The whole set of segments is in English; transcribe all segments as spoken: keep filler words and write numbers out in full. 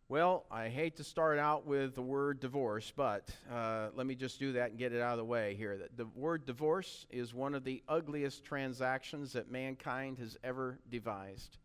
Well, I hate to start out with the word divorce, but uh, let me just do that and get it out of the way here. The, the word divorce is one of the ugliest transactions that mankind has ever devised.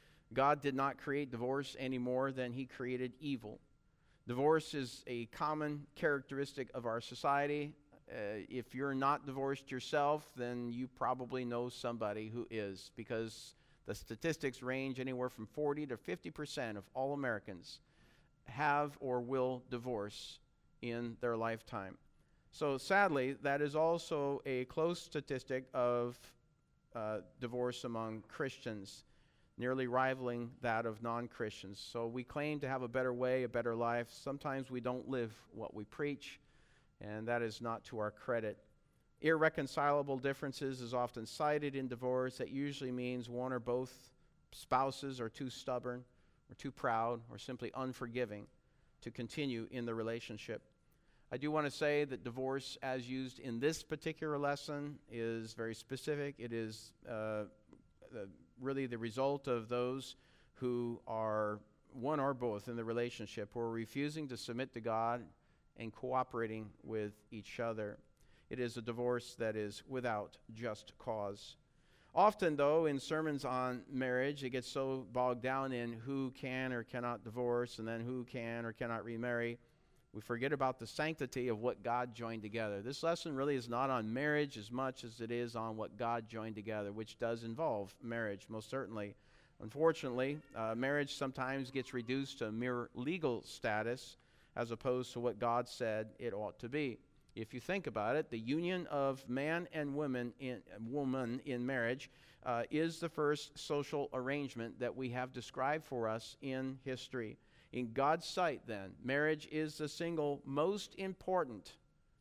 God did not create divorce any more than he created evil. Divorce is a common characteristic of our society. Uh, if you're not divorced yourself, then you probably know somebody who is, because the statistics range anywhere from forty to fifty percent of all Americans have or will divorce in their lifetime. So sadly, that is also a close statistic of uh, divorce among Christians, nearly rivaling that of non-Christians. So we claim to have a better way, a better life. Sometimes we don't live what we preach, and that is not to our credit. Irreconcilable differences is often cited in divorce. That usually means one or both spouses are too stubborn, or too proud, or simply unforgiving to continue in the relationship. I do want to say that divorce, as used in this particular lesson, is very specific. It is uh, the, really the result of those who are one or both in the relationship, who are refusing to submit to God and cooperating with each other. It is a divorce that is without just cause. Often, though, in sermons on marriage, it gets so bogged down in who can or cannot divorce and then who can or cannot remarry, we forget about the sanctity of what God joined together. This lesson really is not on marriage as much as it is on what God joined together, which does involve marriage, most certainly. Unfortunately, uh, marriage sometimes gets reduced to mere legal status as opposed to what God said it ought to be. If you think about it, the union of man and woman in, woman in marriage uh, is the first social arrangement that we have described for us in history. In God's sight, then, marriage is the single most important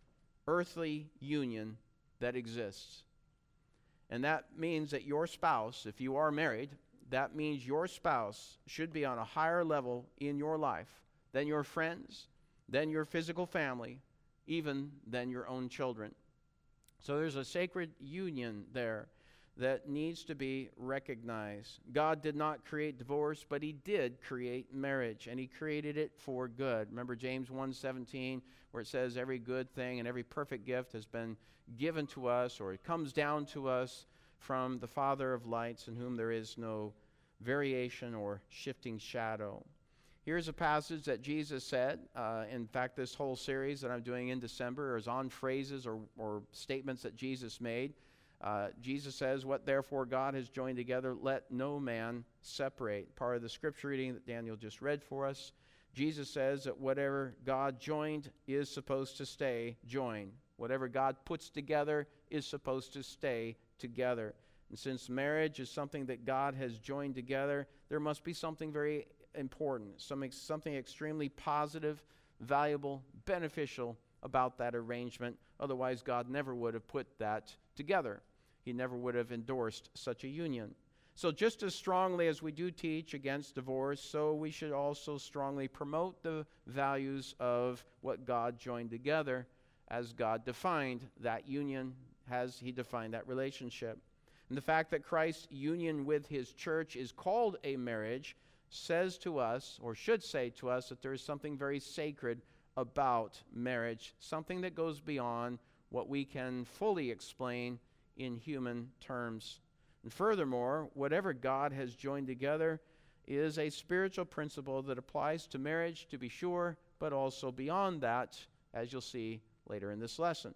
earthly union that exists. And that means that your spouse, if you are married, that means your spouse should be on a higher level in your life than your friends, than your physical family, even than your own children. So there's a sacred union there that needs to be recognized. God did not create divorce, but he did create marriage, and he created it for good. Remember James one seventeen, where it says every good thing and every perfect gift has been given to us, or it comes down to us from the Father of lights, in whom there is no variation or shifting shadow. Here's a passage that Jesus said. Uh, in fact, this whole series that I'm doing in December is on phrases or, or statements that Jesus made. Uh, Jesus says, "What therefore God has joined together, let no man separate." Part of the scripture reading that Daniel just read for us. Jesus says that whatever God joined is supposed to stay joined. Whatever God puts together is supposed to stay together. And since marriage is something that God has joined together, there must be something very important, something, something extremely positive, valuable, beneficial about that arrangement. Otherwise, God never would have put that together. He never would have endorsed such a union. So just as strongly as we do teach against divorce, so we should also strongly promote the values of what God joined together as God defined that union, as he defined that relationship. And the fact that Christ's union with his church is called a marriage says to us, or should say to us, that there is something very sacred about marriage, something that goes beyond what we can fully explain in human terms. And furthermore, whatever God has joined together is a spiritual principle that applies to marriage, to be sure, but also beyond that, as you'll see later in this lesson.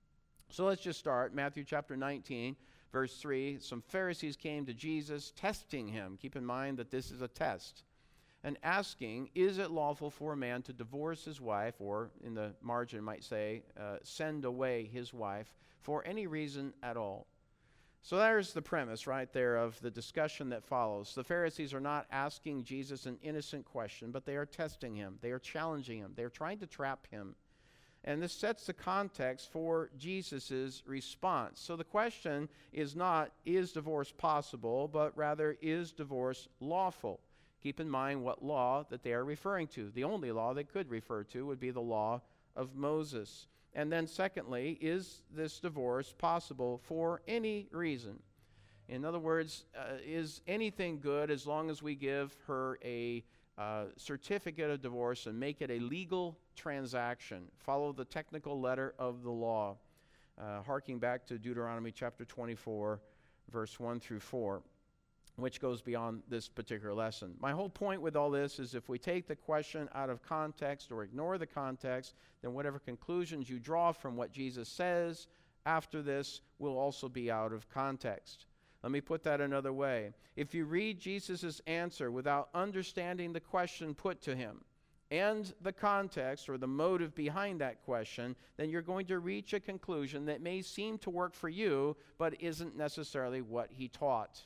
So let's just start. Matthew chapter nineteen. Verse three, some Pharisees came to Jesus, testing him. Keep in mind that this is a test. And asking, is it lawful for a man to divorce his wife, or in the margin might say, uh, send away his wife, for any reason at all? So there's the premise right there of the discussion that follows. The Pharisees are not asking Jesus an innocent question, but they are testing him. They are challenging him. They are trying to trap him. And this sets the context for Jesus' response. So the question is not, is divorce possible, but rather, is divorce lawful? Keep in mind what law that they are referring to. The only law they could refer to would be the law of Moses. And then secondly, is this divorce possible for any reason? In other words, uh, is anything good as long as we give her a uh, certificate of divorce and make it a legal transaction. Follow the technical letter of the law, uh, harking back to Deuteronomy chapter twenty-four, verse one through four, which goes beyond this particular lesson. My whole point with all this is if we take the question out of context or ignore the context, then whatever conclusions you draw from what Jesus says after this will also be out of context. Let me put that another way. If you read Jesus' answer without understanding the question put to him and the context or the motive behind that question, then you're going to reach a conclusion that may seem to work for you, but isn't necessarily what he taught.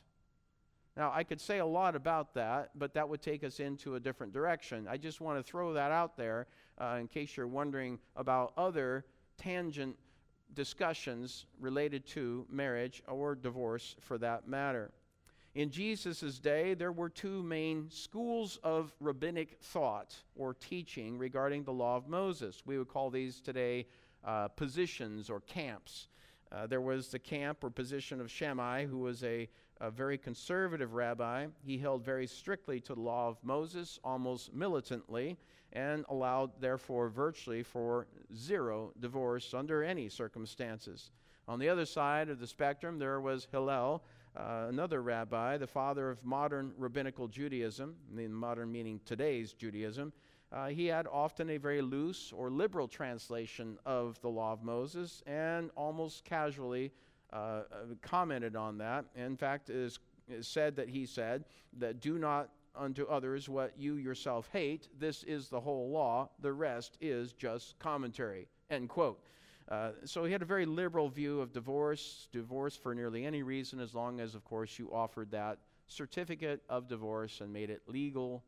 Now, I could say a lot about that, but that would take us into a different direction. I just want to throw that out there uh, in case you're wondering about other tangent discussions related to marriage or divorce for that matter. In Jesus' day, there were two main schools of rabbinic thought or teaching regarding the law of Moses. We would call these today uh, positions or camps. Uh, there was the camp or position of Shammai, who was a, a very conservative rabbi. He held very strictly to the law of Moses, almost militantly, and allowed, therefore, virtually for zero divorce under any circumstances. On the other side of the spectrum, there was Hillel, uh, another rabbi, the father of modern rabbinical Judaism, I mean modern meaning today's Judaism. Uh, he had often a very loose or liberal translation of the law of Moses and almost casually uh, commented on that. In fact, it is, it is said that he said that do not unto others what you yourself hate. This is the whole law. The rest is just commentary. End quote. Uh, so he had a very liberal view of divorce, divorce for nearly any reason, as long as, of course, you offered that certificate of divorce and made it legal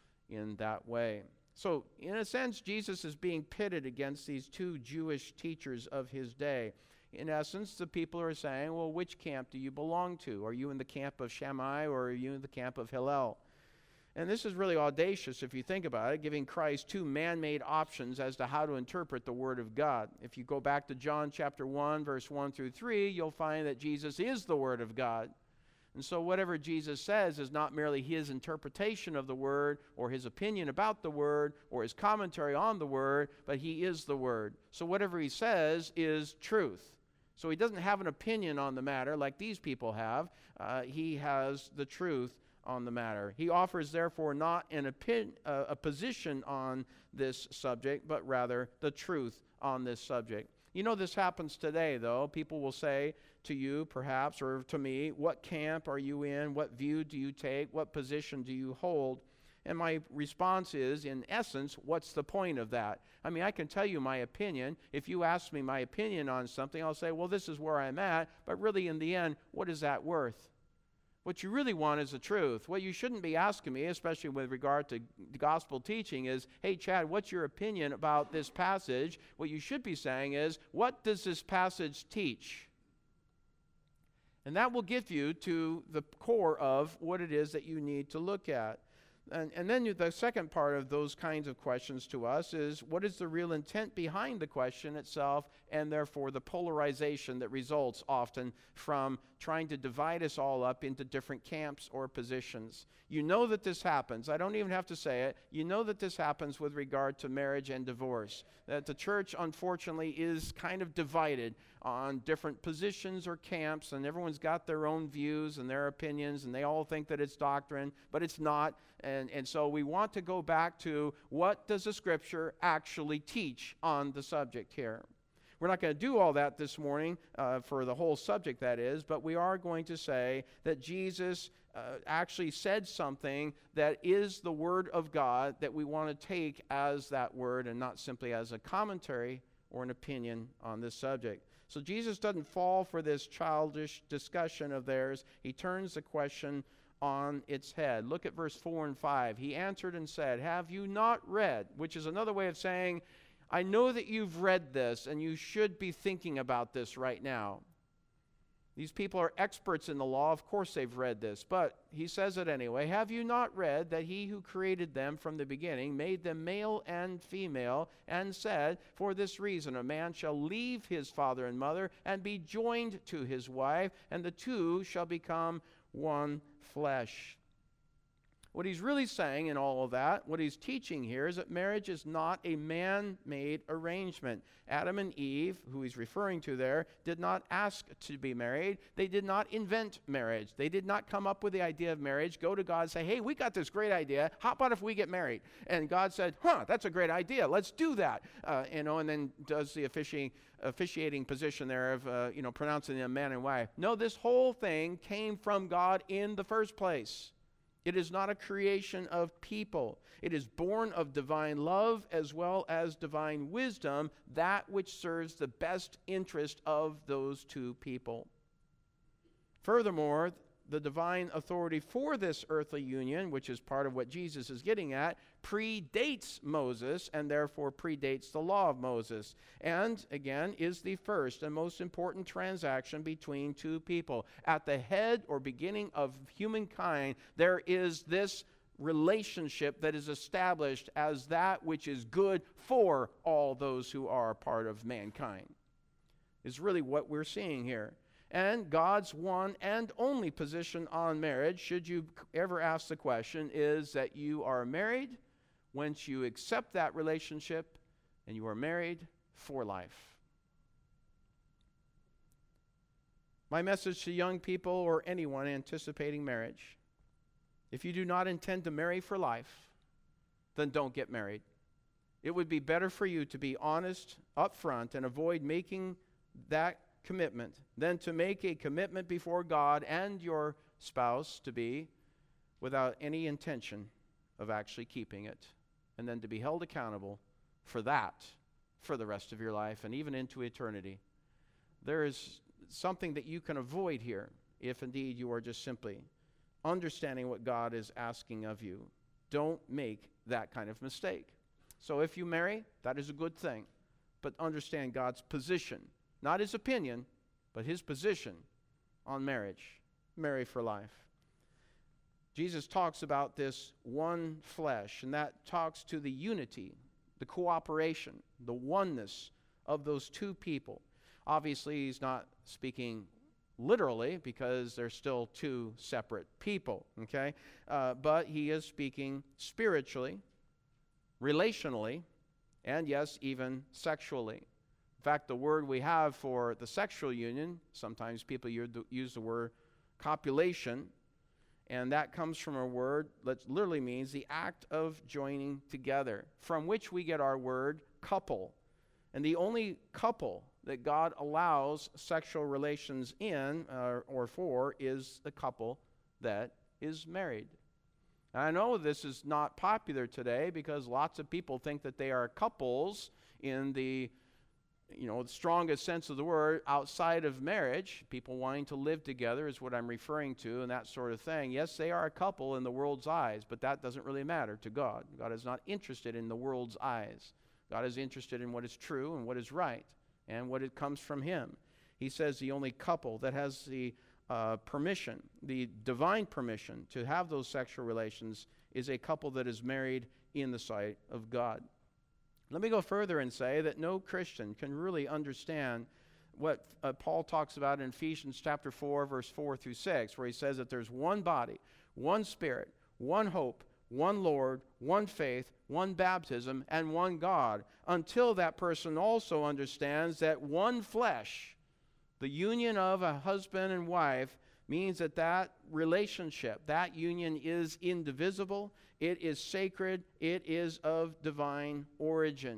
in that way. So, in a sense, Jesus is being pitted against these two Jewish teachers of his day. In essence, the people are saying, well, which camp do you belong to? Are you in the camp of Shammai or are you in the camp of Hillel? And this is really audacious if you think about it, giving Christ two man-made options as to how to interpret the Word of God. If you go back to John chapter one, verse one through three, you'll find that Jesus is the Word of God. And so whatever Jesus says is not merely his interpretation of the Word or his opinion about the Word or his commentary on the Word, but he is the Word. So whatever he says is truth. So he doesn't have an opinion on the matter like these people have. Uh, he has the truth on the matter. He offers, therefore, not an opin- uh, a position on this subject, but rather the truth on this subject. You know, this happens today, though. People will say to you, perhaps, or to me, what camp are you in? What view do you take? What position do you hold? And my response is, in essence, what's the point of that? I mean, I can tell you my opinion. If you ask me my opinion on something, I'll say, well, this is where I'm at. But really, in the end, what is that worth? What you really want is the truth. What you shouldn't be asking me, especially with regard to gospel teaching, is, hey, Chad, what's your opinion about this passage? What you should be saying is, what does this passage teach? And that will get you to the core of what it is that you need to look at. And, and then you, the second part of those kinds of questions to us is, what is the real intent behind the question itself, and therefore the polarization that results often from trying to divide us all up into different camps or positions. You know that this happens. I don't even have to say it. You know that this happens with regard to marriage and divorce. That the church, unfortunately, is kind of divided on different positions or camps, and everyone's got their own views and their opinions, and they all think that it's doctrine, but it's not. And, and so we want to go back to, what does the Scripture actually teach on the subject here? We're not going to do all that this morning uh, for the whole subject, that is, but we are going to say that Jesus uh, actually said something that is the Word of God that we want to take as that Word and not simply as a commentary or an opinion on this subject. So Jesus doesn't fall for this childish discussion of theirs. He turns the question on its head. Look at verse four and five. He answered and said, have you not read? Which is another way of saying, I know that you've read this and you should be thinking about this right now. These people are experts in the law. Of course they've read this, but he says it anyway. Have you not read that he who created them from the beginning made them male and female, and said, for this reason a man shall leave his father and mother and be joined to his wife, and the two shall become one flesh. What he's really saying in all of that, what he's teaching here, is that marriage is not a man-made arrangement. Adam and Eve, who he's referring to there, did not ask to be married. They did not invent marriage. They did not come up with the idea of marriage, go to God and say, hey, we got this great idea. How about if we get married? And God said, huh, that's a great idea. Let's do that. Uh, you know, and then does the officiating, officiating position there of, uh, you know, pronouncing them man and wife. No, this whole thing came from God in the first place. It is not a creation of people. It is born of divine love as well as divine wisdom, that which serves the best interest of those two people. Furthermore, the divine authority for this earthly union, which is part of what Jesus is getting at, predates Moses and therefore predates the law of Moses. And, again, is the first and most important transaction between two people. At the head or beginning of humankind, there is this relationship that is established as that which is good for all those who are part of mankind. Is really what we're seeing here. And God's one and only position on marriage, should you ever ask the question, is that you are married once you accept that relationship, and you are married for life. My message to young people or anyone anticipating marriage: if you do not intend to marry for life, then don't get married. It would be better for you to be honest up front and avoid making that commitment than to make a commitment before God and your spouse to be without any intention of actually keeping it, and then to be held accountable for that for the rest of your life and even into eternity. There is something that you can avoid here if indeed you are just simply understanding what God is asking of you. Don't make that kind of mistake. So if you marry, that is a good thing, but understand God's position. Not his opinion, but his position on marriage. Marry for life. Jesus talks about this one flesh, and that talks to the unity, the cooperation, the oneness of those two people. Obviously, he's not speaking literally because they're still two separate people, okay? Uh, but he is speaking spiritually, relationally, and yes, even sexually. In fact, the word we have for the sexual union, sometimes people use the word copulation, and that comes from a word that literally means the act of joining together, from which we get our word couple. And the only couple that God allows sexual relations in uh, or for is the couple that is married. And I know this is not popular today because lots of people think that they are couples in the you know, the strongest sense of the word outside of marriage. People wanting to live together is what I'm referring to, and that sort of thing. Yes, they are a couple in the world's eyes, but that doesn't really matter to God. God is not interested in the world's eyes. God is interested in what is true and what is right and what it comes from him. He says the only couple that has the uh, permission, the divine permission to have those sexual relations is a couple that is married in the sight of God. Let me go further and say that no Christian can really understand what uh, Paul talks about in Ephesians chapter four, verse four through six, where he says that there's one body, one spirit, one hope, one Lord, one faith, one baptism, and one God, until that person also understands that one flesh, the union of a husband and wife, means that that relationship, that union is indivisible, it is sacred, it is of divine origin.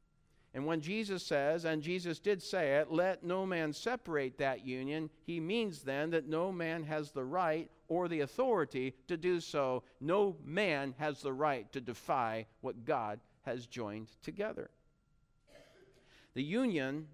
And when Jesus says, and Jesus did say it, let no man separate that union, he means then that no man has the right or the authority to do so. No man has the right to defy what God has joined together. The union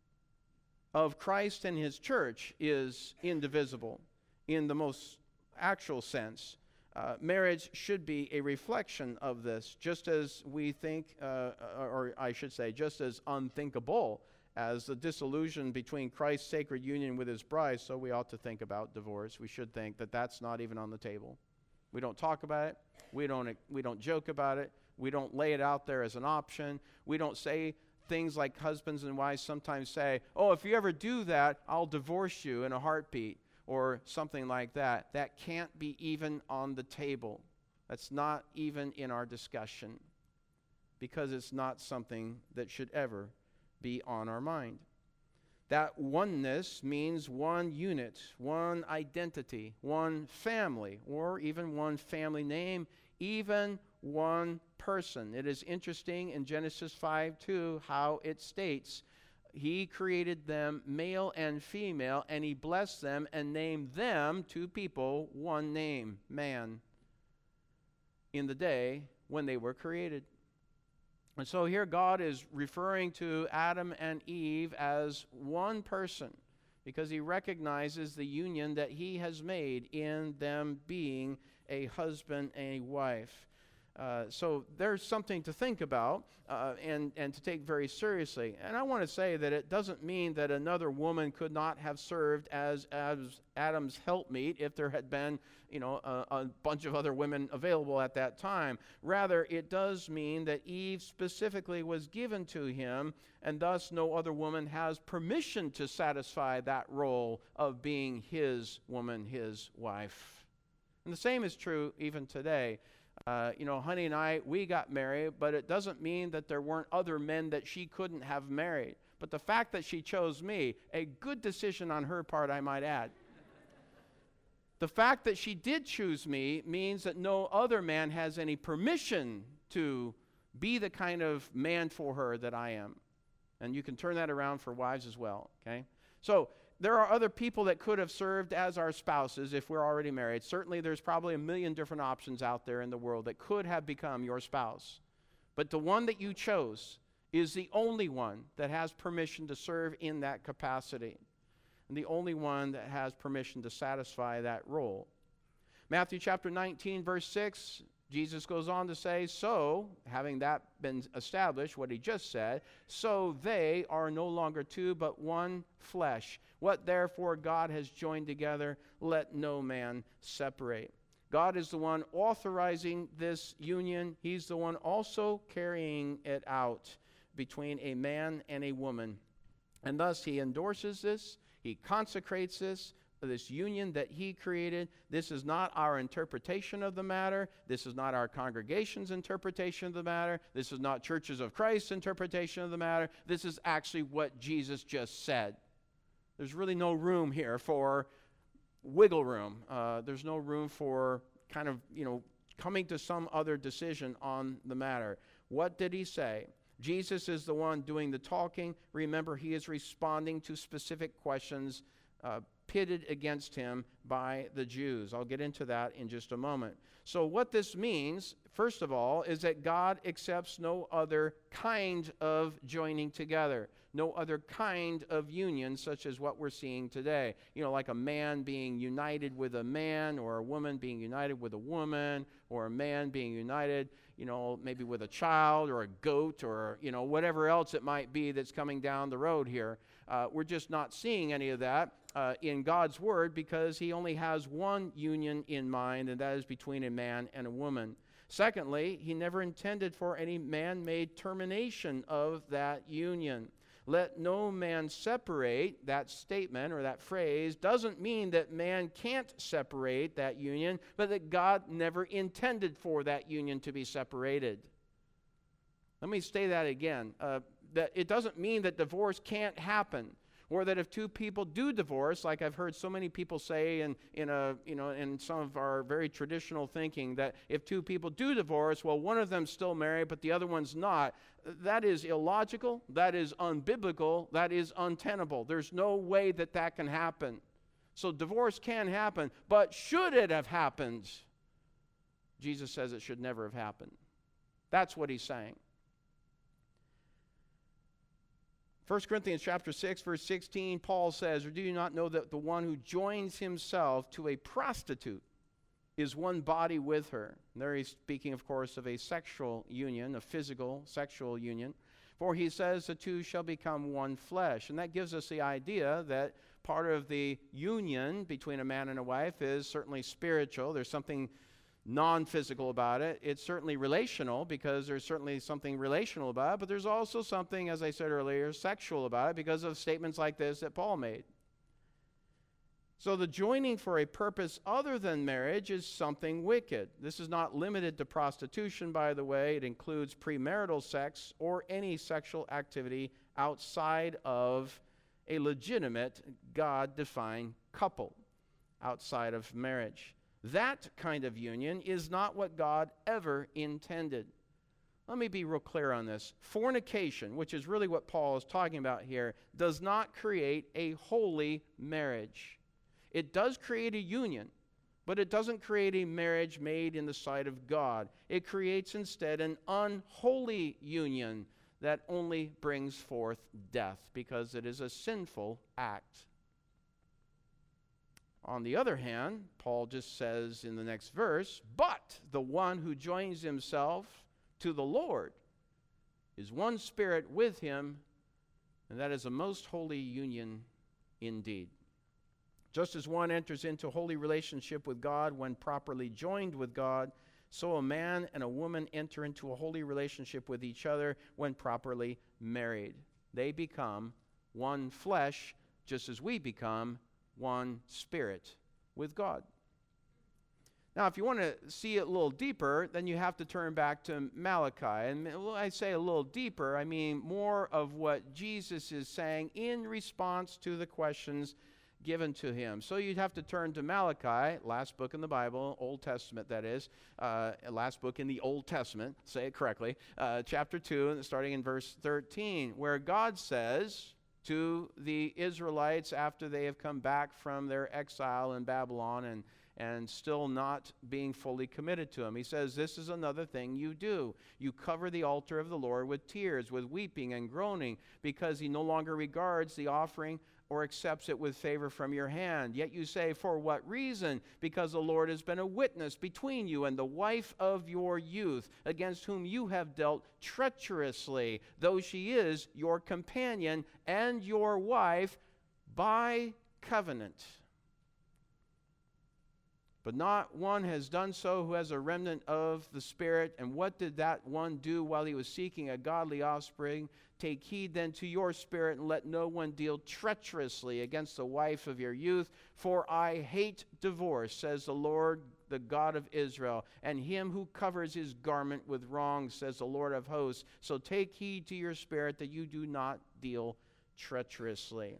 of Christ and his church is indivisible in the most actual sense. Uh, marriage should be a reflection of this, just as we think, uh, or I should say, just as unthinkable as the dissolution between Christ's sacred union with his bride, so we ought to think about divorce. We should think that that's not even on the table. We don't talk about it. We don't, we don't joke about it. We don't lay it out there as an option. We don't say things like husbands and wives sometimes say, oh, if you ever do that, I'll divorce you in a heartbeat, or something like that. That can't be even on the table. That's not even in our discussion, because it's not something that should ever be on our mind. That oneness means one unit, one identity, one family, or even one family name, even one person. It is interesting in Genesis five two how it states, He created them male and female, and He blessed them and named them, two people, one name, man, in the day when they were created. And so here God is referring to Adam and Eve as one person, because He recognizes the union that He has made in them being a husband and a wife. Uh, so there's something to think about uh, and, and to take very seriously. And I want to say that it doesn't mean that another woman could not have served as, as Adam's helpmeet if there had been, you know, a, a bunch of other women available at that time. Rather, it does mean that Eve specifically was given to him, and thus no other woman has permission to satisfy that role of being his woman, his wife. And the same is true even today. Uh, you know, honey and I, we got married, but it doesn't mean that there weren't other men that she couldn't have married. But the fact that she chose me, a good decision on her part, I might add. The fact that she did choose me means that no other man has any permission to be the kind of man for her that I am. And you can turn that around for wives as well, okay? So there are other people that could have served as our spouses if we're already married. Certainly there's probably a million different options out there in the world that could have become your spouse. But the one that you chose is the only one that has permission to serve in that capacity, and the only one that has permission to satisfy that role. Matthew chapter nineteen, verse six, Jesus goes on to say, so, having that been established, what he just said, so they are no longer two, but one flesh. What therefore God has joined together, let no man separate. God is the one authorizing this union. He's the one also carrying it out between a man and a woman. And thus he endorses this, he consecrates this, this union that he created. This is not our interpretation of the matter. This is not our congregation's interpretation of the matter. This is not Churches of Christ's interpretation of the matter. This is actually what Jesus just said. There's really no room here for wiggle room. Uh, there's no room for kind of, you know, coming to some other decision on the matter. What did he say? Jesus is the one doing the talking. Remember, he is responding to specific questions uh, pitted against him by the Jews. I'll get into that in just a moment. So what this means, first of all, is that God accepts no other kind of joining together, no other kind of union such as what we're seeing today. You know, like a man being united with a man, or a woman being united with a woman, or a man being united, you know, maybe with a child or a goat, or, you know, whatever else it might be that's coming down the road here. Uh, we're just not seeing any of that uh, in God's Word, because he only has one union in mind, and that is between a man and a woman. Secondly, he never intended for any man-made termination of that union. Let no man separate. That statement or that phrase doesn't mean that man can't separate that union, but that God never intended for that union to be separated. Let me say that again. Uh, that it doesn't mean that divorce can't happen, or that if two people do divorce, like I've heard so many people say in, in, a, you know, in some of our very traditional thinking, that if two people do divorce, well, one of them's still married, but the other one's not. That is illogical, that is unbiblical, that is untenable. There's no way that that can happen. So divorce can happen, but should it have happened? Jesus says it should never have happened. That's what he's saying. First Corinthians chapter six, verse sixteen, Paul says, or do you not know that the one who joins himself to a prostitute is one body with her? And there he's speaking, of course, of a sexual union, a physical sexual union. For he says the two shall become one flesh. And that gives us the idea that part of the union between a man and a wife is certainly spiritual. There's something non-physical about it. It's certainly relational, because there's certainly something relational about it, but there's also something, as I said earlier, sexual about it, because of statements like this that Paul made. So the joining for a purpose other than marriage is something wicked. This is not limited to prostitution, by the way. It includes premarital sex or any sexual activity outside of a legitimate, God-defined couple, outside of marriage. That kind of union is not what God ever intended. Let me be real clear on this. Fornication, which is really what Paul is talking about here, does not create a holy marriage. It does create a union, but it doesn't create a marriage made in the sight of God. It creates instead an unholy union that only brings forth death because it is a sinful act. On the other hand, Paul just says in the next verse, but the one who joins himself to the Lord is one spirit with him, and that is a most holy union indeed. Just as one enters into a holy relationship with God when properly joined with God, so a man and a woman enter into a holy relationship with each other when properly married. They become one flesh, just as we become one spirit with God. Now, if you want to see it a little deeper, then you have to turn back to Malachi. And when I say a little deeper, I mean more of what Jesus is saying in response to the questions given to him. So you'd have to turn to Malachi, last book in the Bible, Old Testament that is, uh, last book in the Old Testament, say it correctly, uh, chapter two, starting in verse thirteen, where God says to the Israelites after they have come back from their exile in Babylon and and still not being fully committed to him. He says, this is another thing you do. You cover the altar of the Lord with tears, with weeping and groaning, because he no longer regards the offering or accepts it with favor from your hand. Yet you say, for what reason? Because the Lord has been a witness between you and the wife of your youth, against whom you have dealt treacherously, though she is your companion and your wife by covenant. But not one has done so who has a remnant of the Spirit. And what did that one do while he was seeking a godly offspring? Take heed then to your spirit, and let no one deal treacherously against the wife of your youth. For I hate divorce, says the Lord, the God of Israel, and him who covers his garment with wrong, says the Lord of hosts. So take heed to your spirit that you do not deal treacherously.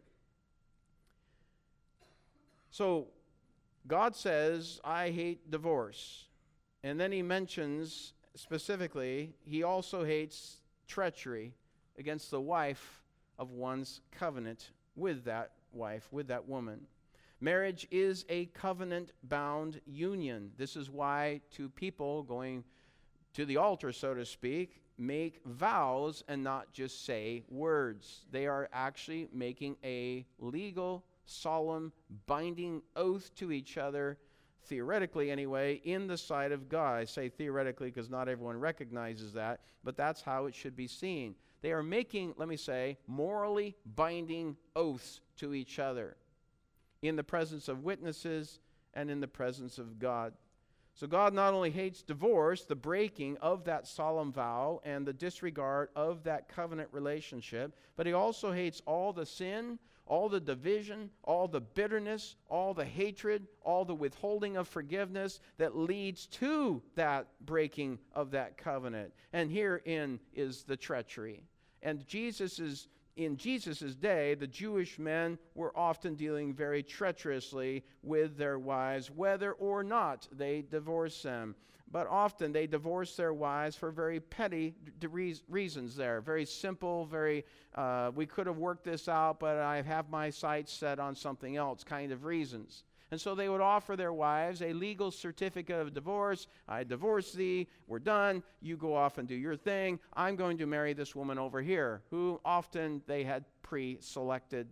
So God says, I hate divorce. And then he mentions specifically, he also hates treachery against the wife of one's covenant with that wife, with that woman. Marriage is a covenant-bound union. This is why two people going to the altar, so to speak, make vows and not just say words. They are actually making a legal, solemn, binding oath to each other, theoretically anyway, in the sight of God. I say theoretically because not everyone recognizes that, but that's how it should be seen. They are making, let me say, morally binding oaths to each other in the presence of witnesses and in the presence of God. So God not only hates divorce, the breaking of that solemn vow and the disregard of that covenant relationship, but he also hates all the sin, all the division, all the bitterness, all the hatred, all the withholding of forgiveness that leads to that breaking of that covenant. And herein is the treachery. And Jesus is In Jesus' day, the Jewish men were often dealing very treacherously with their wives, whether or not they divorced them. But often they divorced their wives for very petty d- d- reasons there. Very simple, very, uh, we could have worked this out, but I have my sights set on something else kind of reasons. And so they would offer their wives a legal certificate of divorce. I divorce thee. We're done. You go off and do your thing. I'm going to marry this woman over here, who often they had pre-selected.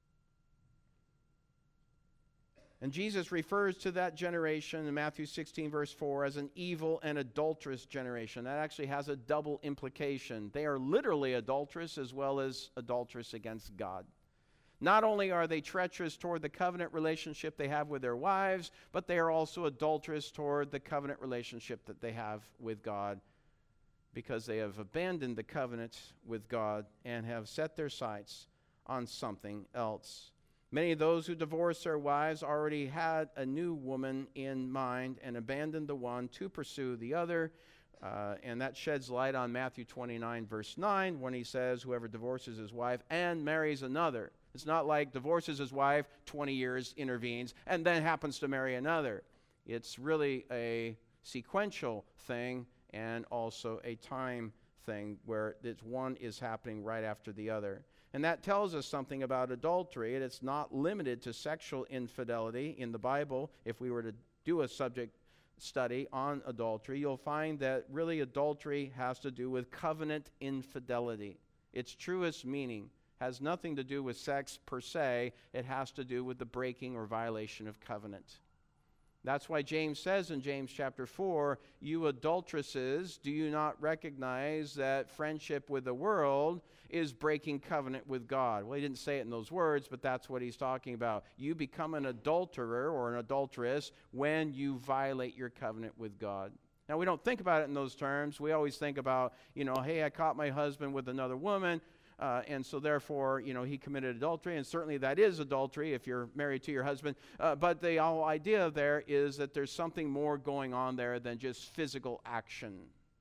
And Jesus refers to that generation in Matthew sixteen, verse four, as an evil and adulterous generation. That actually has a double implication. They are literally adulterous as well as adulterous against God. Not only are they treacherous toward the covenant relationship they have with their wives, but they are also adulterous toward the covenant relationship that they have with God, because they have abandoned the covenant with God and have set their sights on something else. Many of those who divorced their wives already had a new woman in mind and abandoned the one to pursue the other. Uh, and that sheds light on Matthew twenty-nine, verse nine, when he says, whoever divorces his wife and marries another. It's not like divorces his wife, twenty years intervenes, and then happens to marry another. It's really a sequential thing and also a time thing where it's one is happening right after the other. And that tells us something about adultery. It's not limited to sexual infidelity in the Bible. If we were to do a subject study on adultery, you'll find that really adultery has to do with covenant infidelity. Its truest meaning has nothing to do with sex per se. It has to do with the breaking or violation of covenant. That's why James says in James chapter four, you adulteresses, do you not recognize that friendship with the world is breaking covenant with God? Well, he didn't say it in those words, but that's what he's talking about. You become an adulterer or an adulteress when you violate your covenant with God. Now, we don't think about it in those terms. We always think about, you know, hey, I caught my husband with another woman. Uh, and so therefore, you know, he committed adultery, and certainly that is adultery if you're married to your husband. Uh, but the whole idea there is that there's something more going on there than just physical action.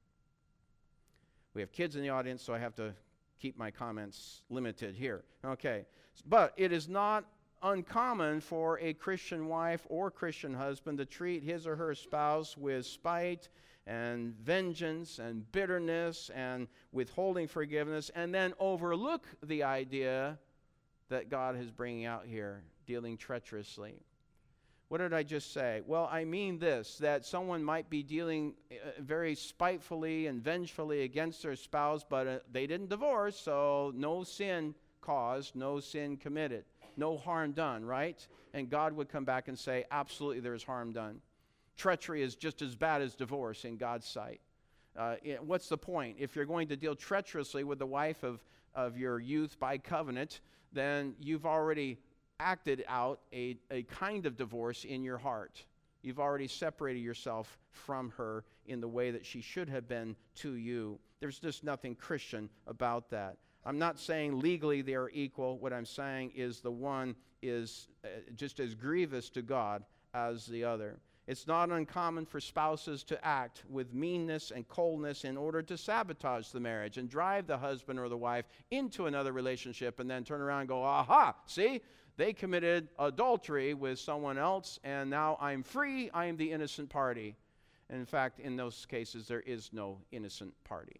We have kids in the audience, so I have to keep my comments limited here. Okay. But it is not uncommon for a Christian wife or Christian husband to treat his or her spouse with spite and vengeance and bitterness and withholding forgiveness, and then overlook the idea that God is bringing out here, dealing treacherously. What did I just say? Well, I mean this, that someone might be dealing uh, very spitefully and vengefully against their spouse, but uh, they didn't divorce, so no sin caused, no sin committed, no harm done, right? And God would come back and say, absolutely, there's harm done. Treachery is just as bad as divorce in God's sight. Uh, it, what's the point? If you're going to deal treacherously with the wife of, of your youth by covenant, then you've already acted out a, a kind of divorce in your heart. You've already separated yourself from her in the way that she should have been to you. There's just nothing Christian about that. I'm not saying legally they are equal. What I'm saying is the one is uh, just as grievous to God as the other. It's not uncommon for spouses to act with meanness and coldness in order to sabotage the marriage and drive the husband or the wife into another relationship and then turn around and go, aha, see, they committed adultery with someone else and now I'm free, I am the innocent party. And in fact, in those cases, there is no innocent party.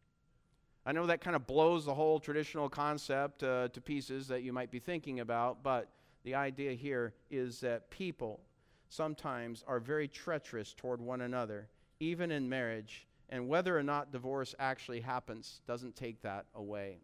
I know that kind of blows the whole traditional concept uh, to pieces that you might be thinking about, but the idea here is that people sometimes are very treacherous toward one another, even in marriage, and whether or not divorce actually happens doesn't take that away.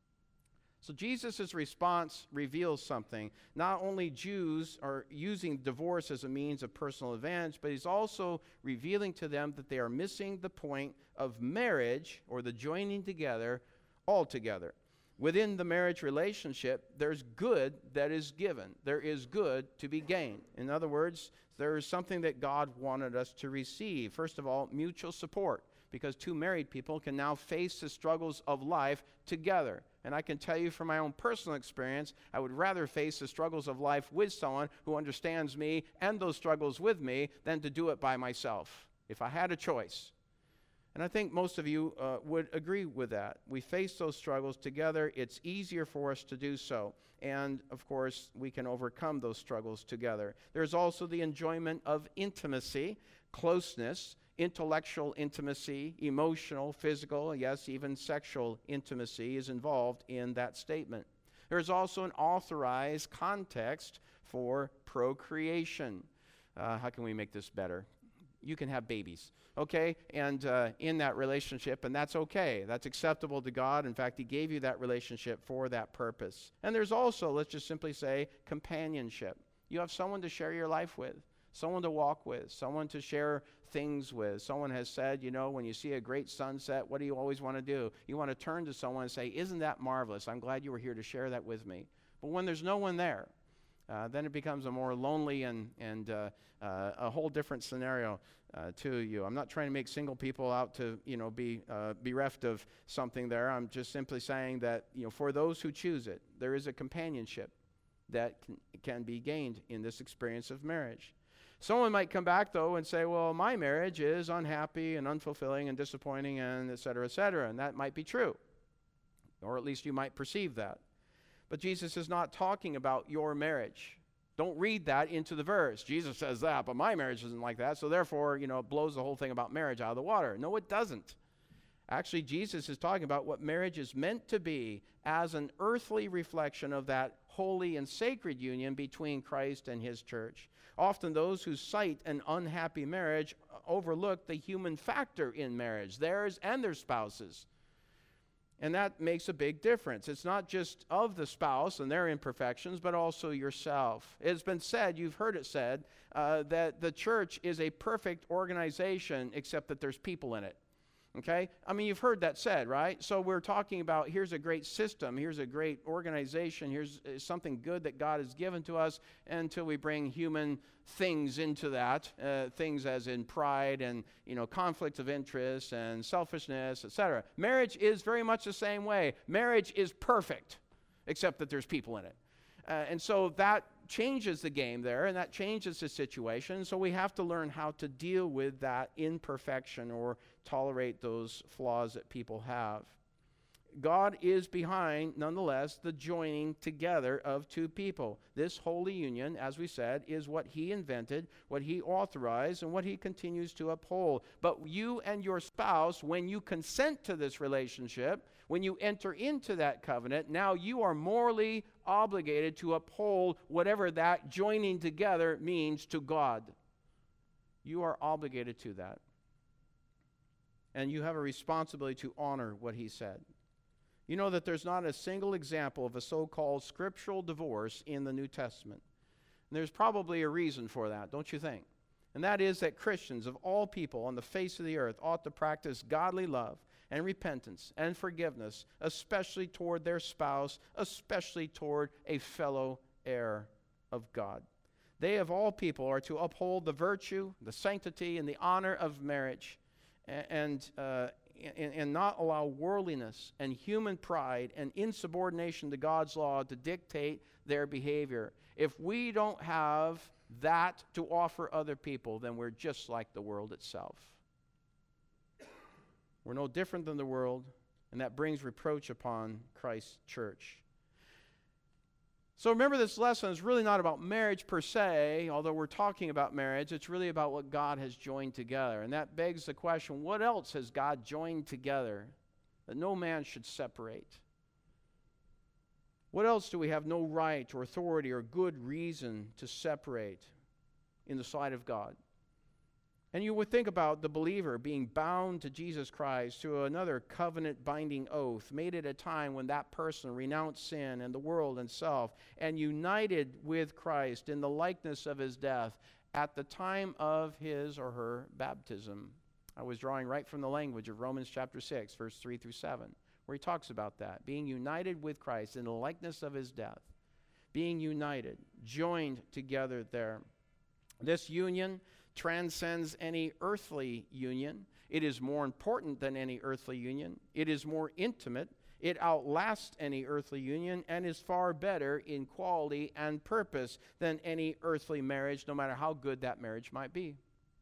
So Jesus' response reveals something. Not only Jews are using divorce as a means of personal advantage, but he's also revealing to them that they are missing the point of marriage, or the joining together, altogether. Within the marriage relationship, there's good that is given. There is good to be gained. In other words, there is something that God wanted us to receive. First of all, mutual support, because two married people can now face the struggles of life together. And I can tell you from my own personal experience, I would rather face the struggles of life with someone who understands me and those struggles with me than to do it by myself, if I had a choice. And I think most of you uh, would agree with that. We face those struggles together. It's easier for us to do so. And, of course, we can overcome those struggles together. There's also the enjoyment of intimacy, closeness, intellectual intimacy, emotional, physical, yes, even sexual intimacy is involved in that statement. There's also an authorized context for procreation. Uh, how can we make this better? You can have babies, okay? And uh, in that relationship, and that's okay. That's acceptable to God. In fact, he gave you that relationship for that purpose. And there's also, let's just simply say, companionship. You have someone to share your life with, someone to walk with, someone to share things with. Someone has said, you know, when you see a great sunset, what do you always want to do? You want to turn to someone and say, isn't that marvelous? I'm glad you were here to share that with me. But when there's no one there, Uh, then it becomes a more lonely and, and uh, uh, a whole different scenario uh, to you. I'm not trying to make single people out to, you know, be uh, bereft of something there. I'm just simply saying that, you know, for those who choose it, there is a companionship that can, can be gained in this experience of marriage. Someone might come back, though, and say, well, my marriage is unhappy and unfulfilling and disappointing and et cetera, et cetera. And that might be true. Or at least you might perceive that. But Jesus is not talking about your marriage. Don't read that into the verse. Jesus says that, but my marriage isn't like that. So therefore, you know, it blows the whole thing about marriage out of the water. No, it doesn't. Actually, Jesus is talking about what marriage is meant to be as an earthly reflection of that holy and sacred union between Christ and his church. Often those who cite an unhappy marriage overlook the human factor in marriage, theirs and their spouses. And that makes a big difference. It's not just of the spouse and their imperfections, but also yourself. It's been said, you've heard it said, uh, that the church is a perfect organization except that there's people in it. Okay? I mean, you've heard that said, right? So we're talking about here's a great system, here's a great organization, here's uh, something good that God has given to us until we bring human things into that, uh, things as in pride and, you know, conflict of interest and selfishness, et cetera. Marriage is very much the same way. Marriage is perfect, except that there's people in it. Uh, and so that changes the game there, and that changes the situation. So we have to learn how to deal with that imperfection or tolerate those flaws that people have. God is behind, nonetheless, the joining together of two people. This holy union, as we said, is what he invented, what he authorized, and what he continues to uphold. But you and your spouse, when you consent to this relationship, when you enter into that covenant, now you are morally obligated to uphold whatever that joining together means to God. You are obligated to that. And you have a responsibility to honor what he said. You know that there's not a single example of a so-called scriptural divorce in the New Testament. And there's probably a reason for that, don't you think? And that is that Christians of all people on the face of the earth ought to practice godly love and repentance and forgiveness, especially toward their spouse, especially toward a fellow heir of God. They of all people are to uphold the virtue, the sanctity, and the honor of marriage, and uh, And, and not allow worldliness and human pride and insubordination to God's law to dictate their behavior. If we don't have that to offer other people, then we're just like the world itself. We're no different than the world, and that brings reproach upon Christ's church. So remember, this lesson is really not about marriage per se, although we're talking about marriage. It's really about what God has joined together. And that begs the question, what else has God joined together that no man should separate? What else do we have no right or authority or good reason to separate in the sight of God? And you would think about the believer being bound to Jesus Christ through another covenant-binding oath made at a time when that person renounced sin and the world and self and united with Christ in the likeness of his death at the time of his or her baptism. I was drawing right from the language of Romans chapter six, verse three through seven, where he talks about that, being united with Christ in the likeness of his death, being united, joined together there. This union transcends any earthly union. It is more important than any earthly union. It is more intimate. It outlasts any earthly union and is far better in quality and purpose than any earthly marriage, no matter how good that marriage might be.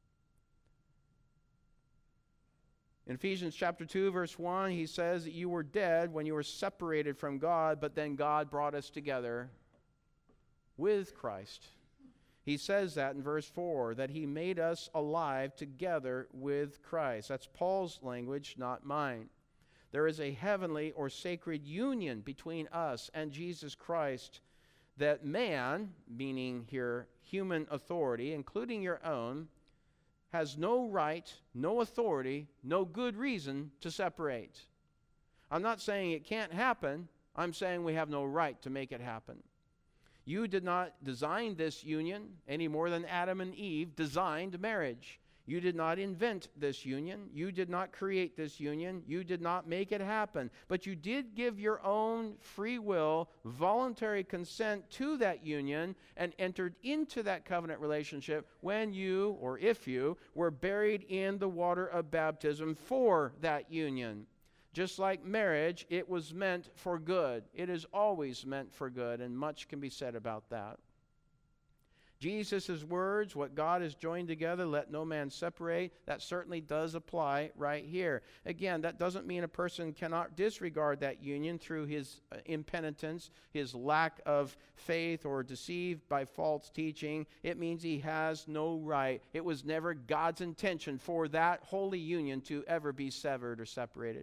In Ephesians chapter two, verse one, he says that you were dead when you were separated from God, but then God brought us together with Christ. He says that in verse four, that he made us alive together with Christ. That's Paul's language, not mine. There is a heavenly or sacred union between us and Jesus Christ that man, meaning here human authority, including your own, has no right, no authority, no good reason to separate. I'm not saying it can't happen. I'm saying we have no right to make it happen. You did not design this union any more than Adam and Eve designed marriage. You did not invent this union. You did not create this union. You did not make it happen. But you did give your own free will, voluntary consent to that union and entered into that covenant relationship when you, or if you, were buried in the water of baptism for that union. Just like marriage, it was meant for good. It is always meant for good, and much can be said about that. Jesus' words, what God has joined together, let no man separate, that certainly does apply right here. Again, that doesn't mean a person cannot disregard that union through his uh, impenitence, his lack of faith, or deceived by false teaching. It means he has no right. It was never God's intention for that holy union to ever be severed or separated.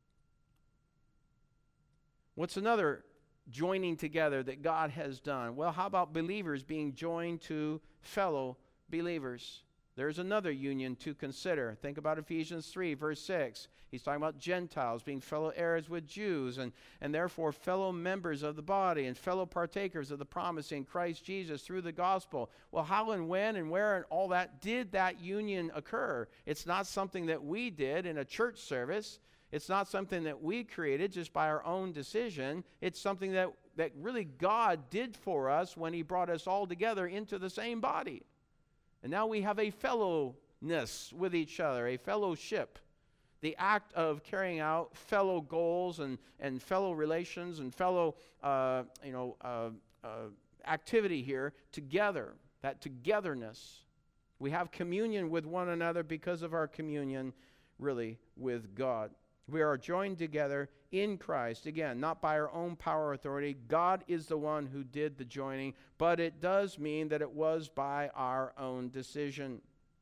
What's another joining together that God has done? Well, how about believers being joined to fellow believers? There's another union to consider. Think about Ephesians three, verse six. He's talking about Gentiles being fellow heirs with Jews, and, and therefore fellow members of the body and fellow partakers of the promise in Christ Jesus through the gospel. Well, how and when and where and all that did that union occur? It's not something that we did in a church service. It's not something that we created just by our own decision. It's something that, that really God did for us when he brought us all together into the same body. And now we have a fellowness with each other, a fellowship. The act of carrying out fellow goals and, and fellow relations and fellow uh, you know, uh, uh, activity here together, that togetherness. We have communion with one another because of our communion really with God. We are joined together in Christ. Again, not by our own power or authority. God is the one who did the joining, but it does mean that it was by our own decision.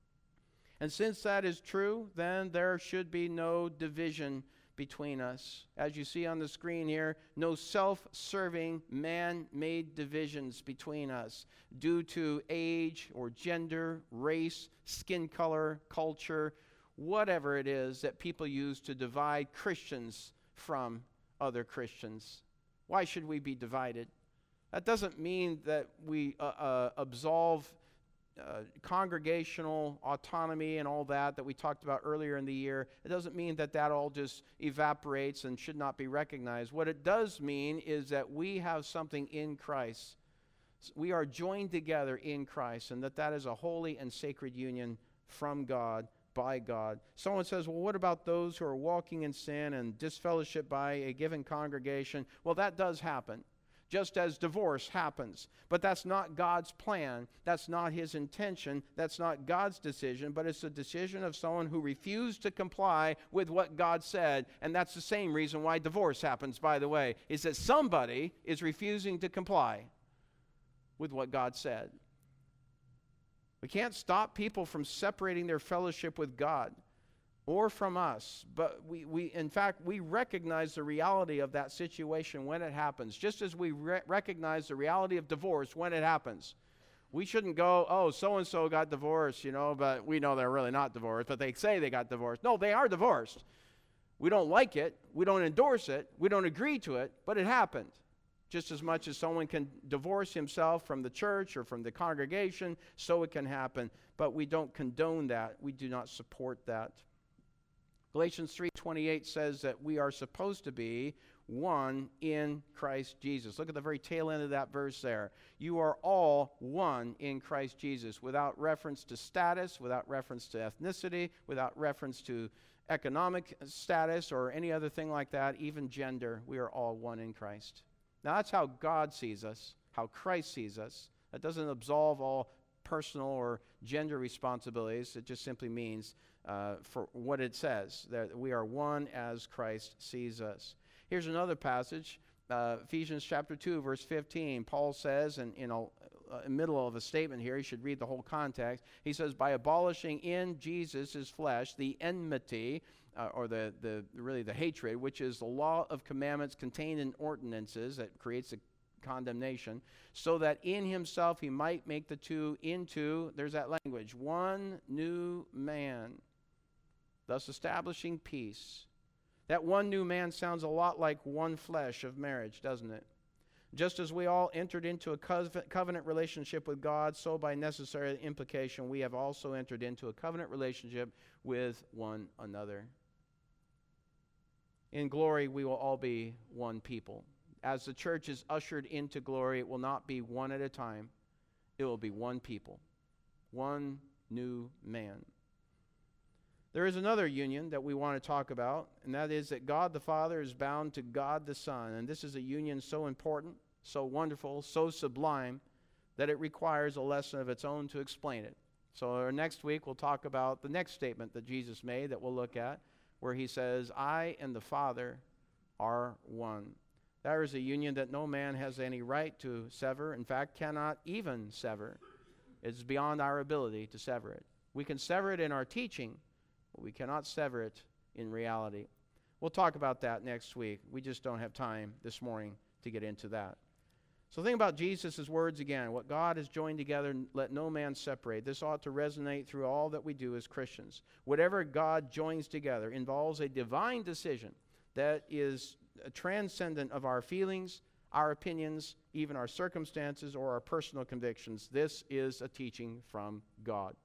And since that is true, then there should be no division between us. As you see on the screen here, no self-serving, man-made divisions between us due to age or gender, race, skin color, culture, whatever it is that people use to divide Christians from other Christians. Why should we be divided? That doesn't mean that we uh, uh, absolve uh, congregational autonomy and all that that we talked about earlier in the year. It doesn't mean that that all just evaporates and should not be recognized. What it does mean is that we have something in Christ. We are joined together in Christ, and that that is a holy and sacred union from God, by God. Someone says, well, what about those who are walking in sin and disfellowship by a given congregation? Well, that does happen, just as divorce happens. But that's not God's plan. That's not his intention. That's not God's decision, but it's a decision of someone who refused to comply with what God said. And that's the same reason why divorce happens, by the way, is that somebody is refusing to comply with what God said. We can't stop people from separating their fellowship with God or from us, but we, we in fact, we recognize the reality of that situation when it happens, just as we re- recognize the reality of divorce when it happens. We shouldn't go, oh, so-and-so got divorced, you know, but we know they're really not divorced, but they say they got divorced. No, they are divorced. We don't like it. We don't endorse it. We don't agree to it, but it happened. Just as much as someone can divorce himself from the church or from the congregation, so it can happen. But we don't condone that. We do not support that. Galatians three twenty-eight says that we are supposed to be one in Christ Jesus. Look at the very tail end of that verse there. You are all one in Christ Jesus, without reference to status, without reference to ethnicity, without reference to economic status or any other thing like that, even gender. We are all one in Christ. Now, that's how God sees us, how Christ sees us. That doesn't absolve all personal or gender responsibilities. It just simply means uh, for what it says, that we are one as Christ sees us. Here's another passage, uh, Ephesians chapter two, verse fifteen. Paul says, and in the uh, middle of a statement here, you should read the whole context. He says, by abolishing in Jesus' flesh the enmity, Uh, or the, the really the hatred, which is the law of commandments contained in ordinances that creates a condemnation, so that in himself he might make the two into, there's that language, one new man, thus establishing peace. That one new man sounds a lot like one flesh of marriage, doesn't it? Just as we all entered into a covenant relationship with God, so by necessary implication we have also entered into a covenant relationship with one another. In glory, we will all be one people. As the church is ushered into glory, it will not be one at a time. It will be one people, one new man. There is another union that we want to talk about, and that is that God the Father is bound to God the Son. And this is a union so important, so wonderful, so sublime, that it requires a lesson of its own to explain it. So our next week we'll talk about the next statement that Jesus made that we'll look at, where he says, I and the Father are one. There is a union that no man has any right to sever, in fact, cannot even sever. It's beyond our ability to sever it. We can sever it in our teaching, but we cannot sever it in reality. We'll talk about that next week. We just don't have time this morning to get into that. So think about Jesus' words again. What God has joined together, let no man separate. This ought to resonate through all that we do as Christians. Whatever God joins together involves a divine decision that is transcendent of our feelings, our opinions, even our circumstances, or our personal convictions. This is a teaching from God.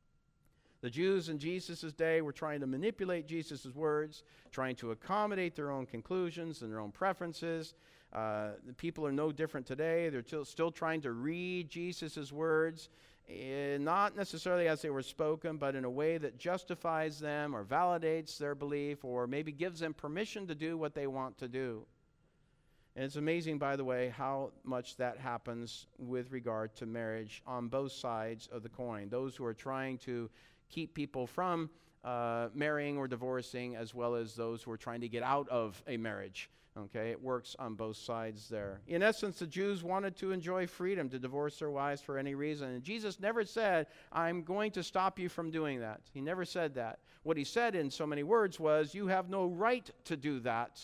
The Jews in Jesus' day were trying to manipulate Jesus' words, trying to accommodate their own conclusions and their own preferences. Uh, the people are no different today. They're still, still trying to read Jesus' words, eh, not necessarily as they were spoken, but in a way that justifies them or validates their belief or maybe gives them permission to do what they want to do. And it's amazing, by the way, how much that happens with regard to marriage on both sides of the coin. Those who are trying to keep people from uh, marrying or divorcing, as well as those who are trying to get out of a marriage. Okay, it works on both sides there. In essence, the Jews wanted to enjoy freedom to divorce their wives for any reason. And Jesus never said, I'm going to stop you from doing that. He never said that. What he said in so many words was, you have no right to do that.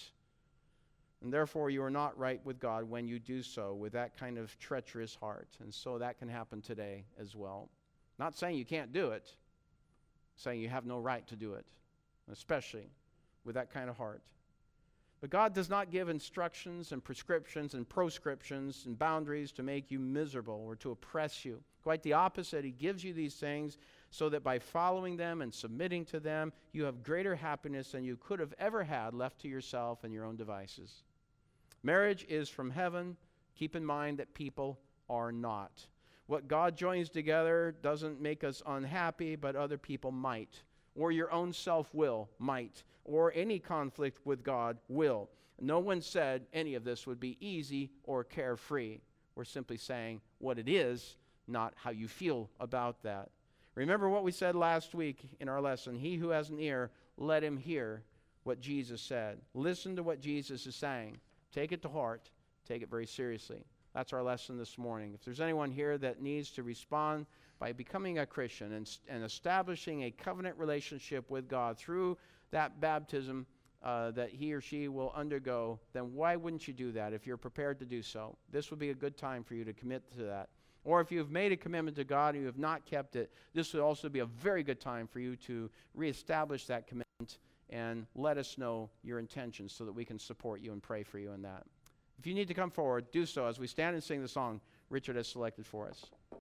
And therefore, you are not right with God when you do so with that kind of treacherous heart. And so that can happen today as well. Not saying you can't do it, saying you have no right to do it, especially with that kind of heart. But God does not give instructions and prescriptions and proscriptions and boundaries to make you miserable or to oppress you. Quite the opposite. He gives you these things so that by following them and submitting to them, you have greater happiness than you could have ever had left to yourself and your own devices. Marriage is from heaven. Keep in mind that people are not. What God joins together doesn't make us unhappy, but other people might. Or your own self-will might. Or any conflict with God will. No one said any of this would be easy or carefree. We're simply saying what it is, not how you feel about that. Remember what we said last week in our lesson. He who has an ear, let him hear what Jesus said. Listen to what Jesus is saying. Take it to heart. Take it very seriously. That's our lesson this morning. If there's anyone here that needs to respond by becoming a Christian and, and establishing a covenant relationship with God through that baptism uh, that he or she will undergo, then why wouldn't you do that if you're prepared to do so? This would be a good time for you to commit to that. Or if you've made a commitment to God and you have not kept it, this would also be a very good time for you to reestablish that commitment and let us know your intentions so that we can support you and pray for you in that. If you need to come forward, do so as we stand and sing the song Richard has selected for us.